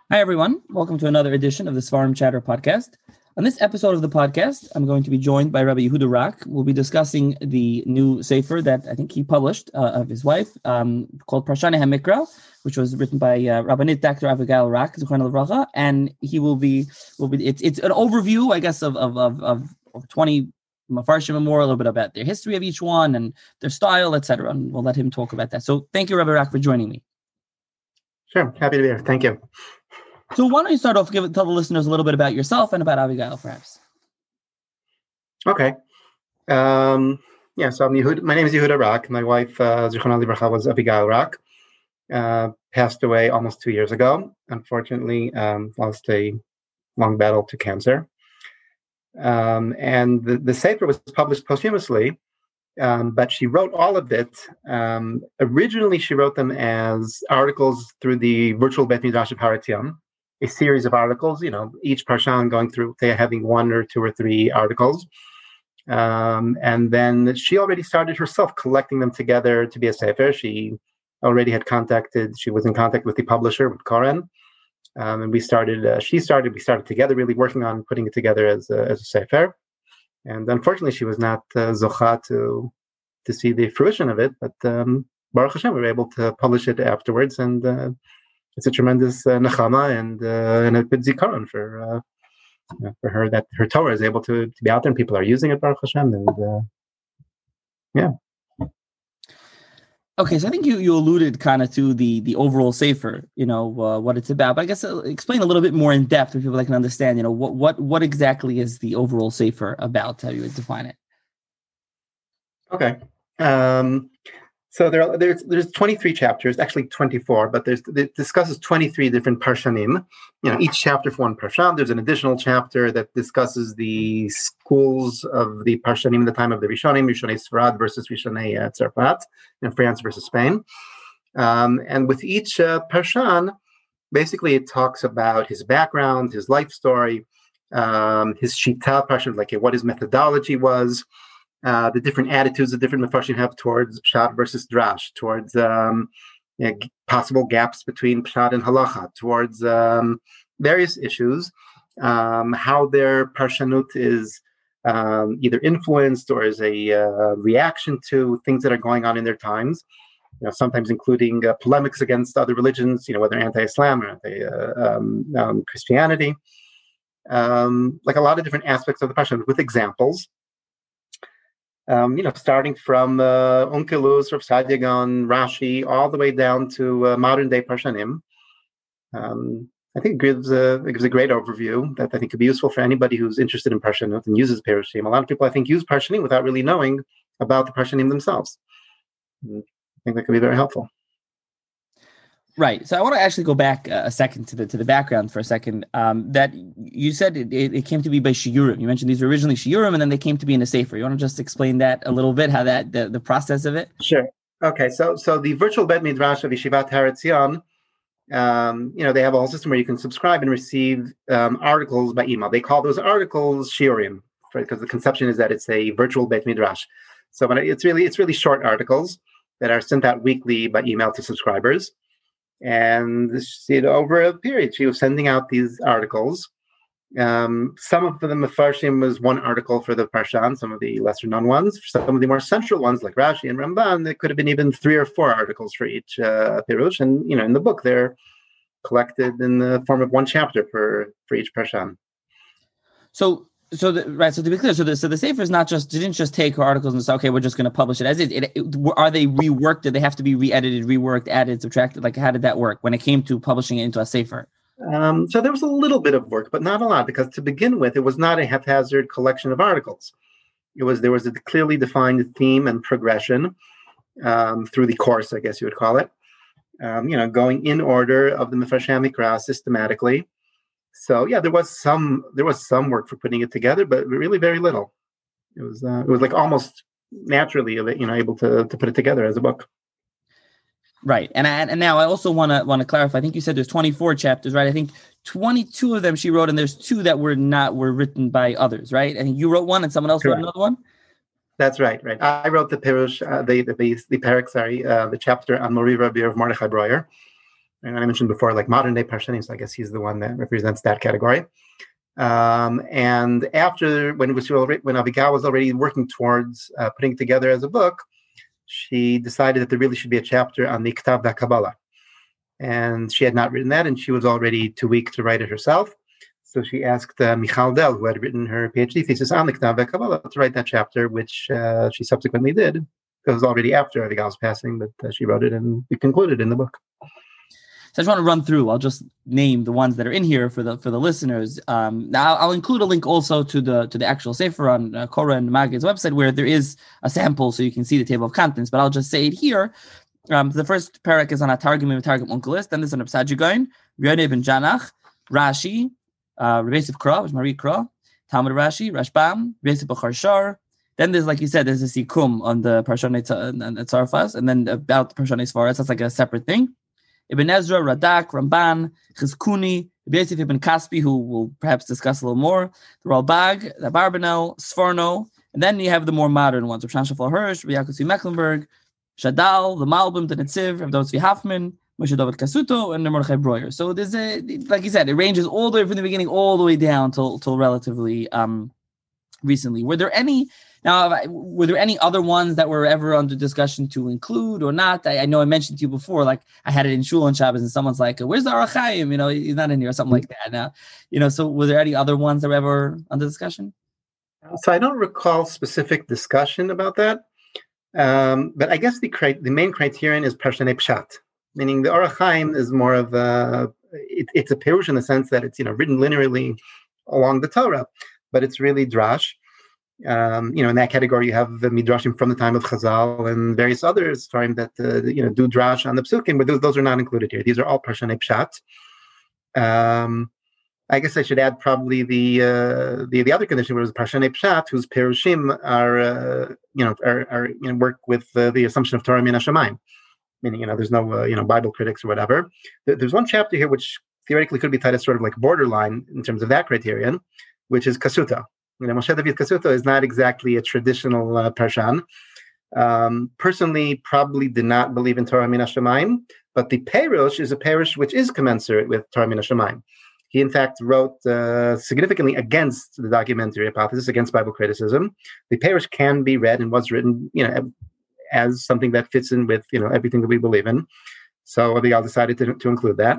Hi, everyone. Welcome to another edition of the Svarim Chatter podcast. On this episode of the podcast, I'm going to be joined by Rabbi Yehuda Rak. We'll be discussing the new sefer that I think he published of his wife called Parshanei HaMikra, which was written by Rabbanit Dr. Abigail Rak, Zichron Livracha, and he will be it's an overview, I guess, of 20 Mefarshim and more, a little bit about their history of each one and their style, etc. And we'll let him talk about that. So thank you, Rabbi Rak, for joining me. Sure, happy to be here. Thank you. So why don't you start off, tell the listeners a little bit about yourself and about Abigail, perhaps? Okay. So I'm Yehuda. My name is Yehuda Rak. My wife, Zichron Livracha, was Abigail Rak. Passed away almost 2 years ago. Unfortunately, lost a long battle to cancer. And the sefer was published posthumously, but she wrote all of it. Originally, she wrote them as articles through the virtual Beit Midrash of Har Etzion, a series of articles, each parshan going through, they're having 1 or 2 or 3 articles. And then she already started herself collecting them together to be a sefer. She already she was in contact with the publisher, with Koren. And we started together really working on putting it together as a sefer. And unfortunately, she was not zocha to see the fruition of it. But Baruch Hashem, we were able to publish it afterwards. And it's a tremendous nechama and a good zikaron for her, that her Torah is able to be out there and people are using it, Baruch Hashem. And Okay, so I think you alluded kind of to the overall sefer, what it's about. But I guess explain a little bit more in depth for people that can understand, what exactly is the overall sefer about? How you would define it? Okay. So there's 23 chapters, actually 24, but it discusses 23 different parshanim. Each chapter for one parshan. There's an additional chapter that discusses the schools of the parshanim in the time of the Rishonim, Rishonei Sfarad versus Rishonei Tzarfat, and France versus Spain. And with each parshan, basically it talks about his background, his life story, his shita parshan, like what his methodology was. The different attitudes the different Mefarshim have towards Pshat versus Drash, towards possible gaps between Pshat and Halacha, towards various issues, how their Parshanut is either influenced or is a reaction to things that are going on in their times, sometimes including polemics against other religions, whether anti-Islam or anti-Christianity, like a lot of different aspects of the Parshanut with examples. Starting from Onkelos, Rav Saadia Gaon, Rashi, all the way down to modern day Parshanim. I think it gives a great overview that I think could be useful for anybody who's interested in Parshanut and uses Parshanim. A lot of people, I think, use Parshanim without really knowing about the Parshanim themselves. I think that could be very helpful. Right. So I want to actually go back a second to the background for a second. That you said it came to be by shiurim. You mentioned these were originally shiurim, and then they came to be in a sefer. You want to just explain that a little bit, how that the process of it? Sure. Okay. So the virtual Beit Midrash of Yeshivat Har Etzion, they have a whole system where you can subscribe and receive articles by email. They call those articles shiurim, because the conception is that it's a virtual Beit Midrash. So it's really short articles that are sent out weekly by email to subscribers. And over a period, she was sending out these articles. Some of them, Mefarshim, was one article for the Parshan, some of the lesser known ones. For some of the more central ones, like Rashi and Ramban, it could have been even 3 or 4 articles for each Pirush. And, in the book, they're collected in the form of one chapter for each Parshan. So to be clear, so the sefer is didn't just take her articles and say, okay, we're just going to publish it as is. Are they reworked? Did they have to be re-edited, reworked, added, subtracted? Like, how did that work when it came to publishing it into a sefer? So there was a little bit of work, but not a lot, because to begin with, it was not a haphazard collection of articles. There was a clearly defined theme and progression through the course, I guess you would call it. Going in order of the Mefarshei HaMikra systematically. So there was some work for putting it together, but really very little. It was like almost naturally able to put it together as a book. Right, and now I also want to clarify. I think you said there's 24 chapters, right? I think 22 of them she wrote, and there's 2 that were written by others, right? I think you wrote one, and someone else Correct. Wrote another one. That's right. I wrote the Pirush, the parak, the chapter on Mori Rabbi of Mordechai Breuer. And I mentioned before, like modern day Parshanim, so I guess he's the one that represents that category. And after, when Avigail was already working towards putting it together as a book, she decided that there really should be a chapter on the Ktav VaKabbalah. And she had not written that, and she was already too weak to write it herself. So she asked Michal Dell, who had written her PhD thesis on the Ktav VaKabbalah, to write that chapter, which she subsequently did. It was already after Avigail's passing, but she wrote it, and it concluded in the book. So I just want to run through. I'll just name the ones that are in here for the listeners. Now I'll include a link also to the actual Sefer on Korah and Maggid's website, where there is a sample so you can see the table of contents. But I'll just say it here. The first parak is on a Targum and Targum Onkelos. Then there's an Absad Gaon, Yonah ben Janach, Rashi, Rebbeisif Kra, which Marie Kra, Talmud Rashi, Rashbam, Rebbeisif Bechar Shar. Then there's, like you said, there's a Sikum on the Parshanei Tzarfas, and then about the Parshanei Svaras. That's like a separate thing. Ibn Ezra, Radak, Ramban, Chizkuni, Rebbeisif Ibn Kaspi, who we'll perhaps discuss a little more, the Ralbag, the Barbanel, Sforno, and then you have the more modern ones, Rav Shafal Hirsch, Rabbi Yaakov Tzvi Mecklenburg, Shadal, the Malbim, the Netziv, Rav David Tzvi Hoffman, Moshe David Kasuto, and the Mordechai Breuer. So there's like you said, it ranges all the way from the beginning all the way down till relatively recently. Were there any other ones that were ever under discussion to include or not? I know I mentioned to you before, like I had it in Shul on Shabbos, and someone's like, "Where's the Orach Chaim? He's not in here," or something like that. Now, so were there any other ones that were ever under discussion? So I don't recall specific discussion about that, but I guess the main criterion is Parshanei Pshat, meaning the Orach Chaim is more of it's a pirush in the sense that it's written linearly along the Torah, but it's really drash. In that category, you have the midrashim from the time of Chazal and various others that do drash on the psukim, but those are not included here. These are all Parshanei Pshat. I guess I should add probably the other condition was Parshanei Pshat, whose perushim are work with the assumption of Torah min hashamayim, meaning there's no Bible critics or whatever. There's one chapter here which theoretically could be tied as sort of like borderline in terms of that criterion, which is Kasuta. Moshe David Kasuto is not exactly a traditional Parshan. Personally, probably did not believe in Torah min hashamayim, but the Perush is a Perush which is commensurate with Torah min hashamayim. He, in fact, wrote significantly against the documentary hypothesis, against Bible criticism. The Perush can be read and was written, as something that fits in with, everything that we believe in. So Abigail decided to include that.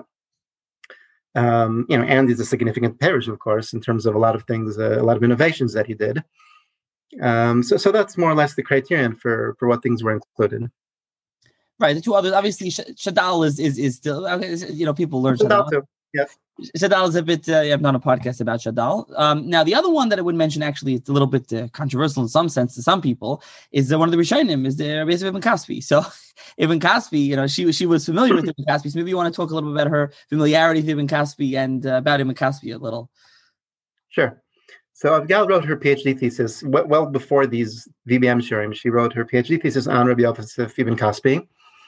And he's a significant Perush, of course, in terms of a lot of things, a lot of innovations that he did. So that's more or less the criterion for what things were included. Right. The two others, obviously, Shadal is still, people learn Shadal. Too. Yes. Shadal is a bit, I've done a podcast about Shadal. Now, the other one that I would mention, actually, it's a little bit controversial in some sense to some people, is one of the Rishonim, is the Rebbeisif Ibn Kaspi. So Ibn Kaspi, she was familiar with Ibn Kaspi. So maybe you want to talk a little bit about her familiarity with Ibn Kaspi and about Ibn Kaspi a little. Sure. So Abigail wrote her PhD thesis well before these VBM Shurim. She wrote her PhD thesis on Rabbi Yosef Ibn Kaspi.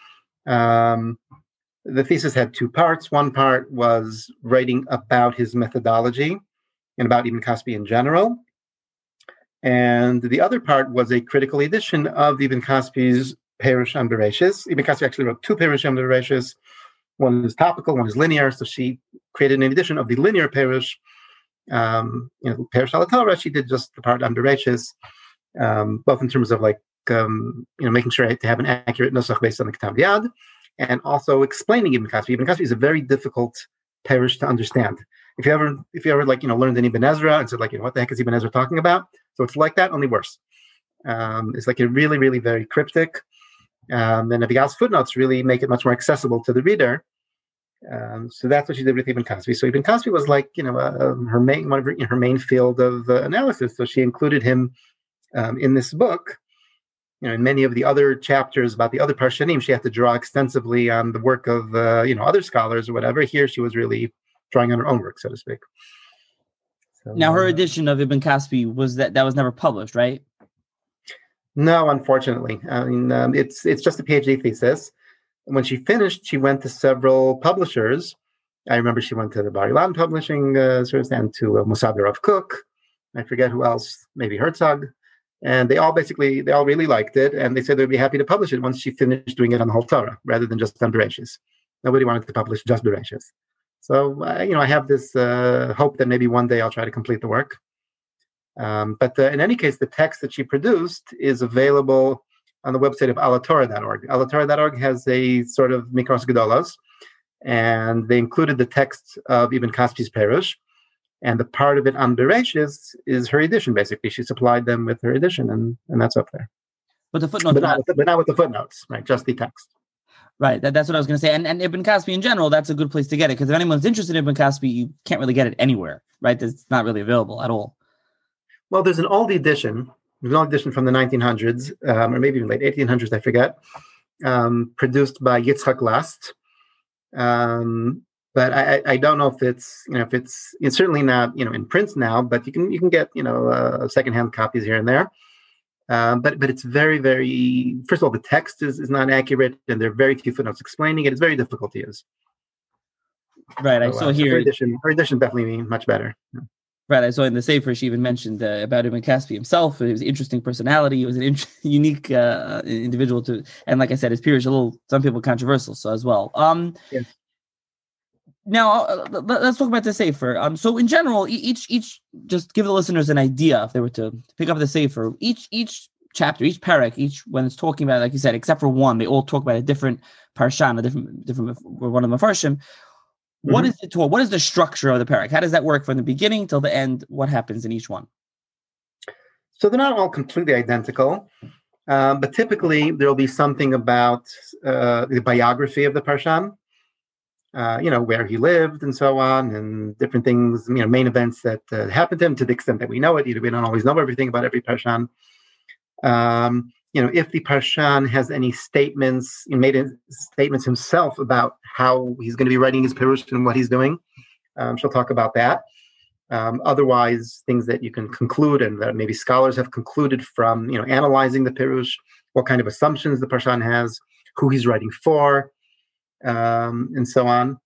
The thesis had two parts. One part was writing about his methodology and about Ibn Kaspi in general. And the other part was a critical edition of Ibn Kaspi's Perush on Bereshis. Ibn Kaspi actually wrote two Perush on Bereshis. One is topical, one is linear. So she created an edition of the linear Perush. Perush al Torah, she did just the part on Bereshis, both in terms of making sure to have an accurate nusach based on the Ktav Yad, and also explaining Ibn Kaspi. Ibn Kaspi is a very difficult Perush to understand. If you ever learned an Ibn Ezra and said what the heck is Ibn Ezra talking about? So it's like that, only worse. It's like a really, really very cryptic. And Abigail's footnotes really make it much more accessible to the reader. So that's what she did with Ibn Kaspi. So Ibn Kaspi was her main field of analysis. So she included him in this book. In many of the other chapters about the other Parshanim, she had to draw extensively on the work of other scholars or whatever. Here, she was really drawing on her own work, so to speak. So, now, her edition of Ibn Kaspi was never published, right? No, unfortunately. I mean, it's just a PhD thesis. When she finished, she went to several publishers. I remember she went to the Bar Ilan Publishing Service and to Mossad Rav Kook. I forget who else, maybe Herzog. And they all really liked it, and they said they'd be happy to publish it once she finished doing it on the whole Torah, rather than just on Bereshis. Nobody wanted to publish just Bereshis. So, I have this hope that maybe one day I'll try to complete the work. But in any case, the text that she produced is available on the website of alatorah.org. Alatorah.org has a sort of Mikros Gedolos, and they included the text of Ibn Kaspi's Perush, and the part of it on Bereshis is her edition, basically. She supplied them with her edition, and that's up there. But the footnotes, but not with the footnotes, right? Just the text. Right, that's what I was going to say. And Ibn Kaspi in general, that's a good place to get it, because if anyone's interested in Ibn Kaspi, you can't really get it anywhere, right? It's not really available at all. Well, there's an old edition. There's an old edition from the 1900s, or maybe even late 1800s, I forget, produced by Yitzhak Last. But I don't know if it's certainly not in print now, but you can get secondhand copies here and there. But it's very, very, first of all, the text is not accurate, and there are very few footnotes explaining it. It's very difficult to use. Right, I saw here. Her edition definitely much better. Yeah. Right, I saw in the Sefer she even mentioned about Ibn Kaspi himself. He was an interesting personality. He was an unique individual and like I said, his peers a little, some people controversial, so as well. Yes. Now let's talk about the Sefer. So in general, each just give the listeners an idea if they were to pick up the Sefer. Each chapter, each parak, when it's talking about, like you said, except for one, they all talk about a different parsha, a different one of the Mefarshim. What is it? What is the structure of the parak? How does that work from the beginning till the end? What happens in each one? So they're not all completely identical, but typically there will be something about the biography of the parshan, where he lived and so on, and different things, main events that happened to him to the extent that we know it. We don't always know everything about every parshan. If the parshan has any statements, made statements himself about how he's going to be writing his pirush and what he's doing, she'll talk about that. Otherwise, things that you can conclude and that maybe scholars have concluded from, analyzing the pirush, what kind of assumptions the parshan has, who he's writing for, and so on.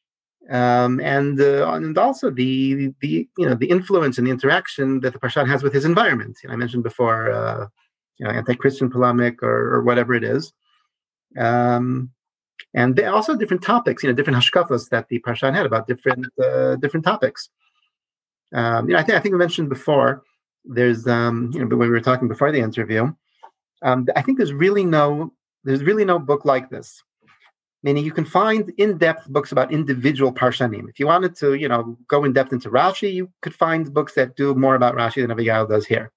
And also the influence and the interaction that the parshan has with his environment. I mentioned before, anti-Christian polemic or whatever it is. And also different topics, different hashkafos that the parshan had about different topics. I think we mentioned before, there's, when we were talking before the interview, I think there's really no book like this. Meaning you can find in-depth books about individual parshanim. If you wanted to, go in depth into Rashi, you could find books that do more about Rashi than Abigail does here.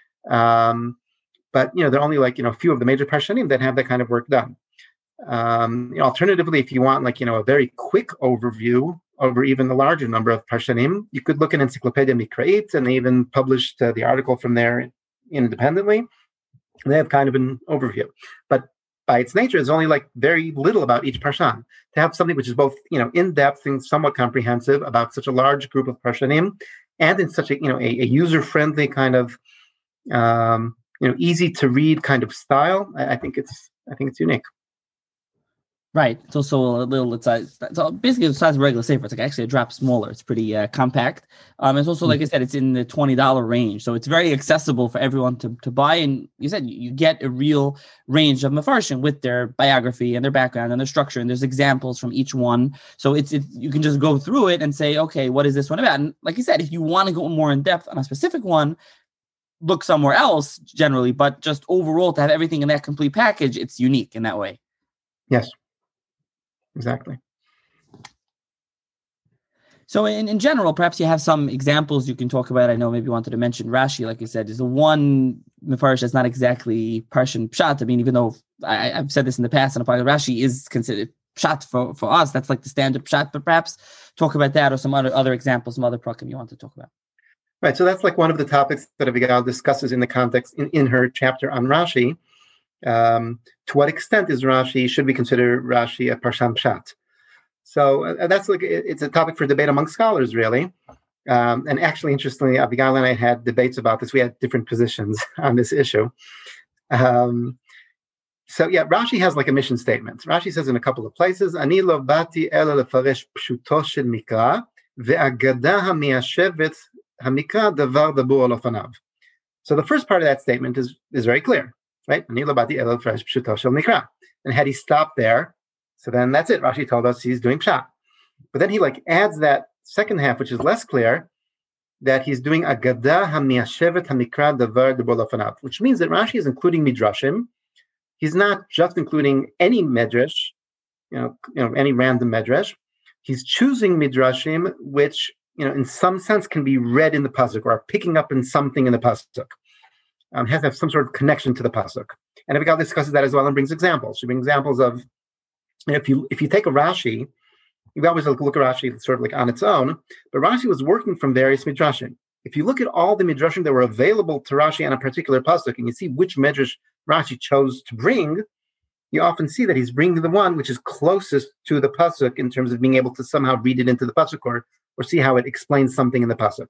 But there are only a few of the major parshanim that have that kind of work done. Alternatively, if you want a very quick overview over even the larger number of parshanim, you could look at Encyclopedia Mikra'it, and they even published the article from there independently. They have kind of an overview, but by its nature, there's only very little about each parshan. To have something which is both in-depth and somewhat comprehensive about such a large group of parshanim, and in such a user-friendly kind of easy to read kind of style, I think it's unique. Right. It's also a little. It's basically the size of a regular Sefer. It's actually a drop smaller. It's pretty compact. It's also, like I said, it's in the $20 range, so it's very accessible for everyone to buy. And you said you get a real range of Mefarshim with their biography and their background and their structure, and there's examples from each one. So it's you can just go through it and say, okay, what is this one about? And like you said, if you want to go more in depth on a specific one, look somewhere else generally. But just overall, to have everything in that complete package, it's unique in that way. Yes. Exactly. So in general, perhaps you have some examples you can talk about. I know maybe you wanted to mention Rashi, like you said, is the one Mefarish that's not exactly Parshan Pshat. I mean, even though I've said this in the past, and Rashi is considered Pshat for us, that's like the standard Pshat, but perhaps talk about that or some other examples, some other prakim you want to talk about. Right, so that's one of the topics that Abigail discusses in the context in her chapter on Rashi. To what extent should we consider Rashi a Parshan Pshat? So that's it's a topic for debate among scholars, really. And actually, interestingly, Abigail and I had debates about this. We had different positions on this issue. Rashi has a mission statement. Rashi says in a couple of places, Ani lo bati ela lefaresh pshuto shel mikra ve'agada hamiyashevet hamikra davar dabur al ofanav. So the first part of that statement is very clear. Right? And had he stopped there, So then that's it. Rashi told us he's doing pshat. But then he adds that second half, which is less clear, that he's doing agada hamiyashevet hamikra davar debolafanav, which means that Rashi is including midrashim. He's not just including any medrash, any random medrash. He's choosing midrashim, which in some sense can be read in the pasuk or are picking up in something in the pasuk. Has to have some sort of connection to the pasuk. And Abigail discusses that as well and brings examples. She brings examples of, if you take a Rashi, you always look at Rashi sort of on its own, but Rashi was working from various midrashim. If you look at all the midrashim that were available to Rashi on a particular pasuk, and you see which medrash Rashi chose to bring, you often see that he's bringing the one which is closest to the pasuk in terms of being able to somehow read it into the pasuk or see how it explains something in the pasuk.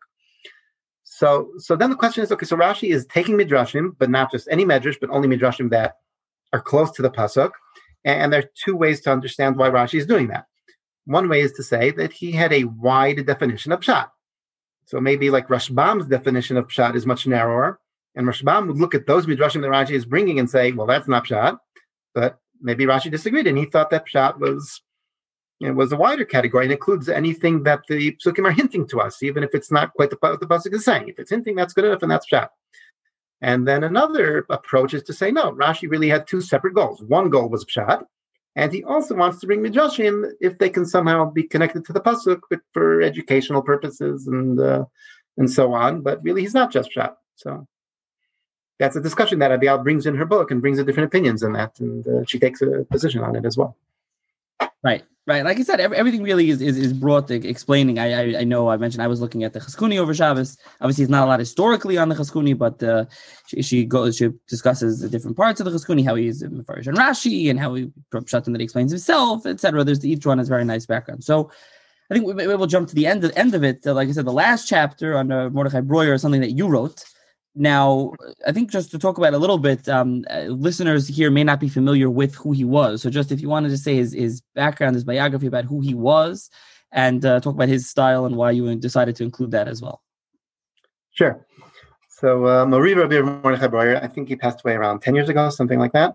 So then the question is, okay, so Rashi is taking midrashim, but not just any medrash, but only midrashim that are close to the pasuk. And there are two ways to understand why Rashi is doing that. One way is to say that he had a wide definition of pshat. So maybe Rashbam's definition of pshat is much narrower, and Rashbam would look at those midrashim that Rashi is bringing and say, well, that's not pshat. But maybe Rashi disagreed, and he thought that pshat was a wider category and includes anything that the psukim are hinting to us, even if it's not quite what the pasuk is saying. If it's hinting, that's good enough, and that's pshat. And then another approach is to say, no, Rashi really had two separate goals. One goal was pshat, and he also wants to bring midrashim if they can somehow be connected to the pasuk, but for educational purposes and so on. But really, he's not just pshat. So that's a discussion that Abigail brings in her book and brings different opinions in that, and she takes a position on it as well. Right. Like I said, everything really is brought to explaining. I know I mentioned I was looking at the Cheskuni over Shabbos. Obviously, it's not a lot historically on the Cheskuni, but she discusses the different parts of the Cheskuni, how he's Mefarish and Rashi, and how he Pshatim that he explains himself, etc. Each one has very nice background. So I think we'll jump to the end of it. Like I said, the last chapter on Mordechai Breuer is something that you wrote. Now, I think just to talk about it a little bit, listeners here may not be familiar with who he was. So just if you wanted to say his background, his biography about who he was, and talk about his style and why you decided to include that as well. Sure. So Mori Rabbi Mordechai Breuer, I think he passed away around 10 years ago, something like that.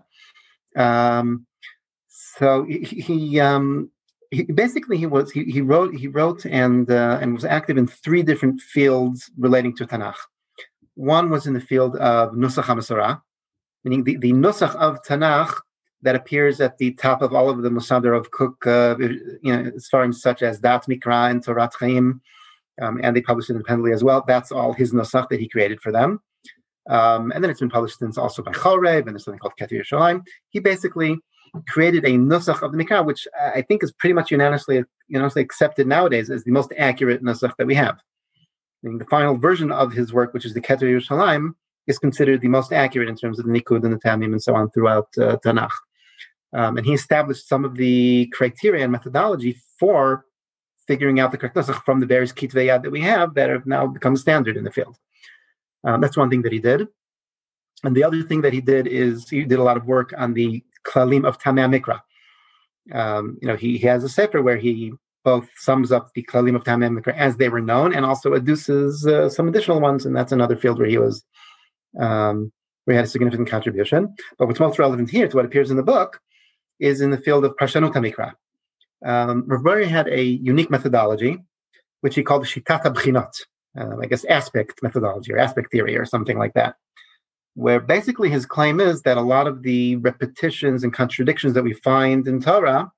So he basically he wrote and was active in three different fields relating to Tanakh. One was in the field of Nusach HaMasorah, meaning the Nusach of Tanakh that appears at the top of all of the Musadar of Kook, Sfarim such as Dat Mikra and Torat Chaim, and they published it independently as well. That's all his Nusach that he created for them. And then it's been published since also by Chorev, and there's something called Keter Yerushalayim. He basically created a Nusach of the Mikra, which I think is pretty much unanimously accepted nowadays as the most accurate Nusach that we have. The final version of his work, which is the Keter Yerushalayim, is considered the most accurate in terms of the Nikud and the Tamim and so on throughout Tanakh. And he established some of the criteria and methodology for figuring out the correct nusach from the various kitvei yad that we have that have now become standard in the field. That's one thing that he did. And the other thing that he did is he did a lot of work on the klalim of Tamei Mikra. He has a sefer where he both sums up the klalim of Tamei Mikra as they were known and also adduces some additional ones, and that's another field where he was where he had a significant contribution. But what's most relevant here to what appears in the book is in the field of Parshanut HaMikra. Rav Breuer had a unique methodology, which he called Shitat HaBchinot, aspect methodology or aspect theory or something like that, where basically his claim is that a lot of the repetitions and contradictions that we find in Torah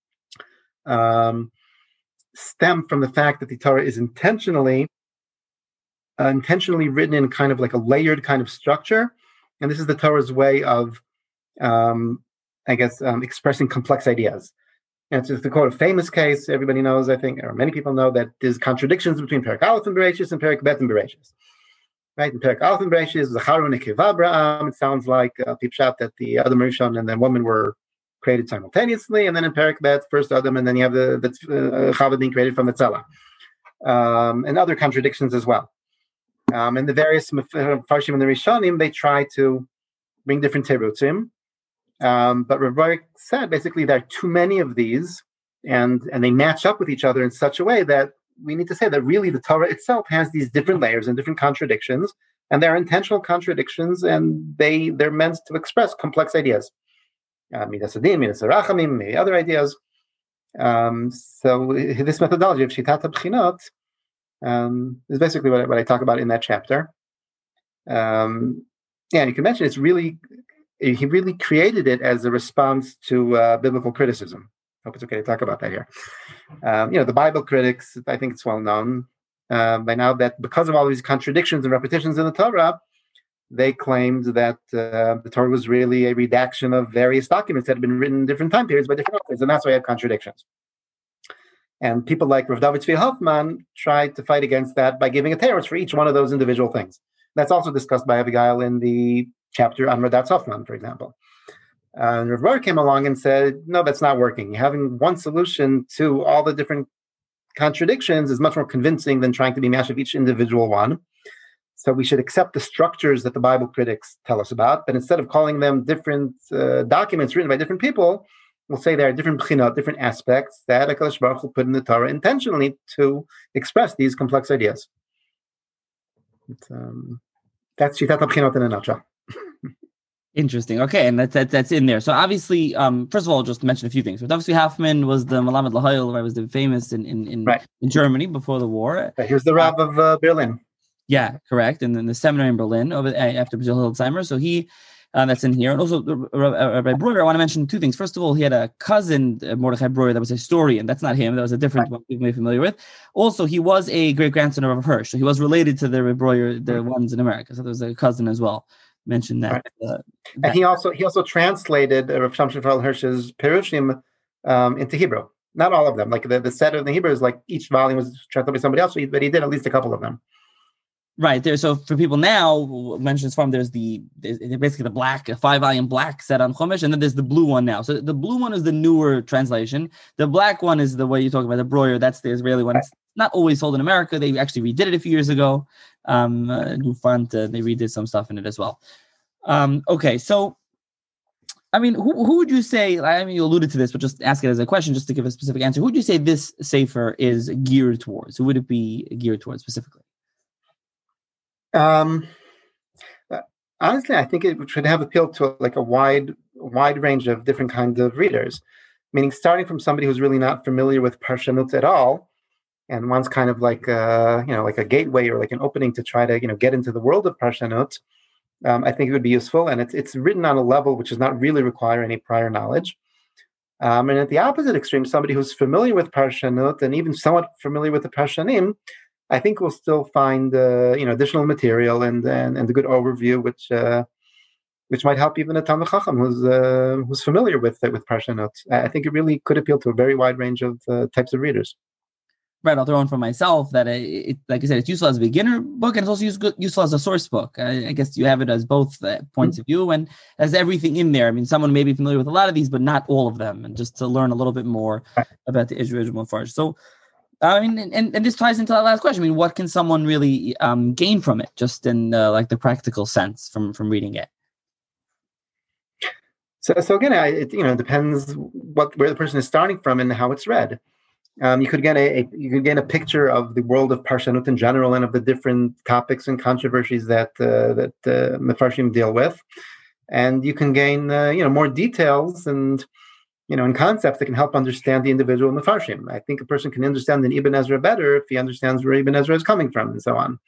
stem from the fact that the Torah is intentionally written in kind of like a layered kind of structure, and this is the Torah's way of, expressing complex ideas. And to quote a famous case, everybody knows, I think, or many people know, that there's contradictions between Perek Aleph and Bereshis and Perek Bet and Bereshis. Right? In Perek Aleph and Bereshis, Zacharu and Nekeva Abraham, it sounds like Pipshat that the Adam Rishon and the woman were created simultaneously, and then in Perek Bet, first Adam, and then you have the Chava being created from the Tzela, and other contradictions as well. And the various Farshim and the Rishonim, they try to bring different terutzim, but Rav Breuer said basically there are too many of these, and they match up with each other in such a way that we need to say that really the Torah itself has these different layers and different contradictions, and they're intentional contradictions, and they're meant to express complex ideas. Midas Adin, Midas Rachamim, maybe other ideas. So this methodology of Shitat HaBchinot is basically what I talk about in that chapter. And you can mention he really created it as a response to biblical criticism. I hope it's okay to talk about that here. The Bible critics, I think it's well known by now that because of all these contradictions and repetitions in the Torah, they claimed that the Torah was really a redaction of various documents that had been written in different time periods by different authors, and that's why you have contradictions. And people like Rav David Tzvi Hoffman tried to fight against that by giving a teretz for each one of those individual things. That's also discussed by Abigail in the chapter on Radatz Hoffman, for example. And Rav Bar came along and said, no, that's not working. Having one solution to all the different contradictions is much more convincing than trying to be mashed of each individual one. So we should accept the structures that the Bible critics tell us about, but instead of calling them different documents written by different people, we'll say there are different bchinot, different aspects that HaKadosh Baruch Hu put in the Torah intentionally to express these complex ideas. That's Shitat HaBchinot in a nutshell. Interesting. Okay, and that's in there. So obviously, first of all, just to mention a few things. Rav Tzvi Hoffman was the Melamed L'Hoil, right? Was the famous in Germany before the war. Here's the Rav of Berlin. Yeah, correct. And then the seminary in Berlin after Brazil Hildesheimer. So he, that's in here. And also Rabbi Breuer, I want to mention two things. First of all, he had a cousin, Mordechai Breuer, that was a historian. That's not him. That was a different one you may be familiar with. Also, he was a great-grandson of Rav Hirsch. So he was related to the Rabbi Breuer, the ones in America. So there was a cousin as well. Mentioned that. Right. And he also translated Rav Shamshon Raphael Hirsch's Perushim into Hebrew. Not all of them. Like the set of the Hebrew is like each volume was translated by somebody else, but he did at least a couple of them. Right there. So for people now, mentions from there's basically the black, a 5-volume black set on Chumash, and then there's the blue one now. So the blue one is the newer translation. The black one is the way you talk about the Breuer. That's the Israeli one. It's not always sold in America. They actually redid it a few years ago. New font. They redid some stuff in it as well. Okay, so I mean, who would you say? I mean, you alluded to this, but just ask it as a question, just to give a specific answer. Who would you say this sefer is geared towards? Who would it be geared towards specifically? Honestly, I think it should have appeal to like a wide range of different kinds of readers. Meaning, starting from somebody who's really not familiar with Parshanut at all, and wants kind of like like a gateway or like an opening to try to get into the world of Parshanut. I think it would be useful, and it's written on a level which does not really require any prior knowledge. And at the opposite extreme, somebody who's familiar with Parshanut and even somewhat familiar with the Parshanim, I think we'll still find additional material and a good overview, which might help even a Talmid Chacham who's familiar with Parshanut. I think it really could appeal to a very wide range of types of readers. Right, I'll throw in for myself that like I said, it's useful as a beginner book, and it's also useful as a source book. I guess you have it as both points of view, and as everything in there. I mean, someone may be familiar with a lot of these, but not all of them, and just to learn a little bit more about the Israel Mefarsh. So, I mean, and this ties into that last question. I mean, what can someone really gain from it, just in like the practical sense from reading it? So again, it depends where the person is starting from and how it's read. You could get a picture of the world of Parshanut in general and of the different topics and controversies that Mefarshim deal with, and you can gain more details and and concepts that can help understand the individual Mefarshim. I think a person can understand an Ibn Ezra better if he understands where Ibn Ezra is coming from and so on.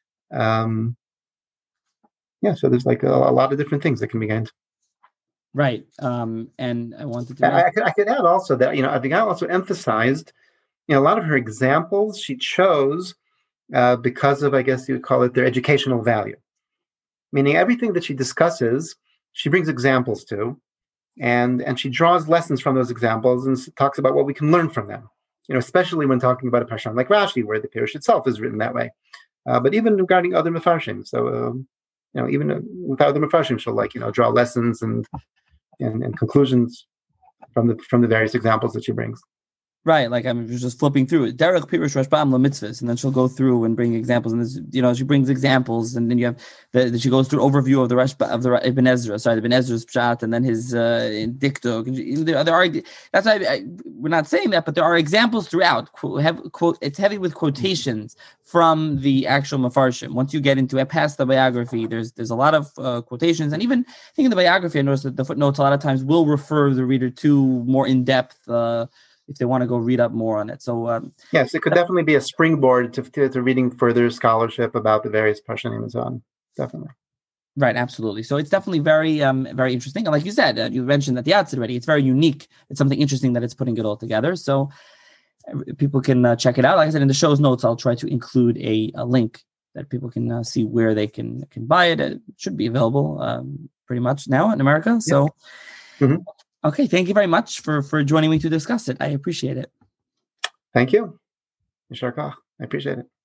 So there's like a lot of different things that can be gained. Right. And I wanted to. I could add also that Abigail also emphasized, a lot of her examples she chose because of, I guess you would call it, their educational value. Meaning everything that she discusses, she brings examples to, and she draws lessons from those examples and talks about what we can learn from them. Especially when talking about a parsha like Rashi, where the Pirush itself is written that way. But even regarding other Mefarshim, so even with other Mefarshim, she'll draw lessons and conclusions from the various examples that she brings. Right, like I'm just flipping through it. Derech Pirush Rashbam LaMitzvahs, and then she'll go through and bring examples. And this, she brings examples, and then you have she goes through overview of the Ibn Ezra, the Ibn Ezra's pshat, and then his diktuk. There are that's why we're not saying that, but there are examples throughout. It's heavy with quotations from the actual Mefarshim. Once you get into it past the biography, there's a lot of quotations, and even I think in the biography, I noticed that the footnotes a lot of times will refer the reader to more in depth. If they want to go read up more on it. So yes, it could definitely be a springboard to reading further scholarship about the various Parshanim and so on. Definitely. Right, absolutely. So it's definitely very, very interesting. And like you said, you mentioned at the outset already, it's very unique. It's something interesting that it's putting it all together. So people can check it out. Like I said, in the show's notes, I'll try to include a link that people can see where they can buy it. It should be available pretty much now in America. So. Yeah. Mm-hmm. Okay, thank you very much for joining me to discuss it. I appreciate it. Thank you. Yishar Koach. I appreciate it.